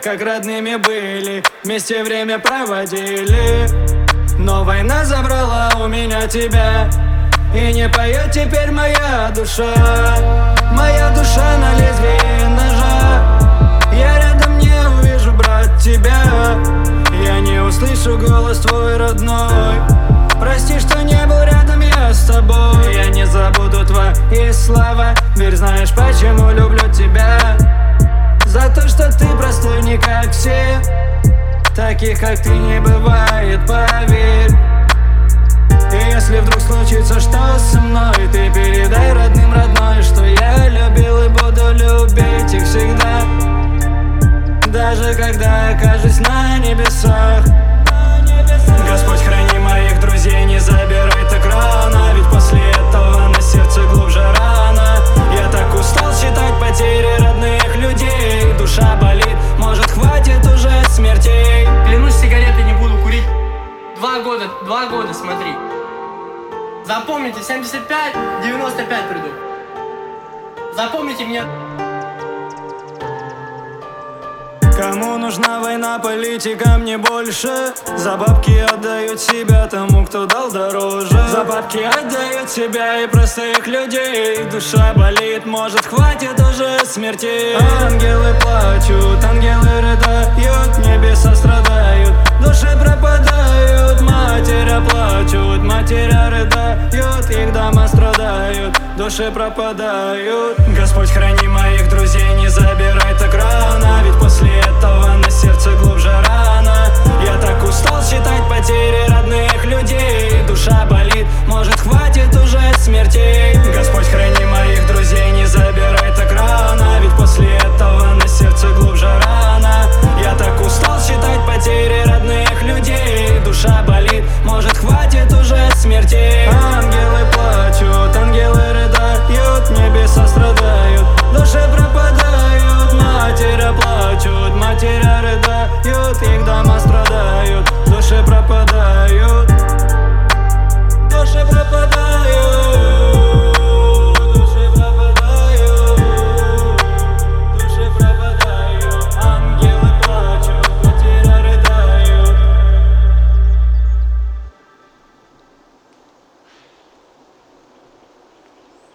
как родными были, вместе время проводили. Но война забрала у меня тебя, и не поет теперь моя душа. Моя душа на лезвии ножа. Я рядом не увижу, брат, тебя. Я не услышу голос твой родной. Прости, что не был рядом я с тобой. Я не забуду твои слова. Верь, знаешь, почему люблю тебя. За то, что ты простой, не как все. Таких, как ты, не бывает, поверь. И если вдруг случится что со мной, ты передай родным родной, что я любил и буду любить их всегда. Даже когда окажусь на небесах. Господь, храни моих друзей, не забирай так рано. Ведь после этого на сердце глубже рана. Я так устал считать потери родных людей. Душа болит, может, хватит уже смертей. Клянусь, сигареты не буду курить. 2 года, смотри. Запомните, 75, 95 приду. Запомните меня. Кому нужна война, политика мне больше. За бабки отдают себя тому, кто дал дороже. За бабки отдают себя и простых людей. Душа болит, может, хватит уже смертей. Ангелы плачут, ангелы рыдают, небеса страдают, души пропадают. Матеря плачут, матеря рыдают, их дома страдают, души пропадают. Господь, храни